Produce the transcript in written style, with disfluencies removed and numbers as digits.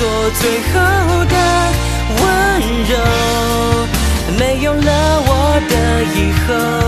做最后的温柔，没有了我的以后。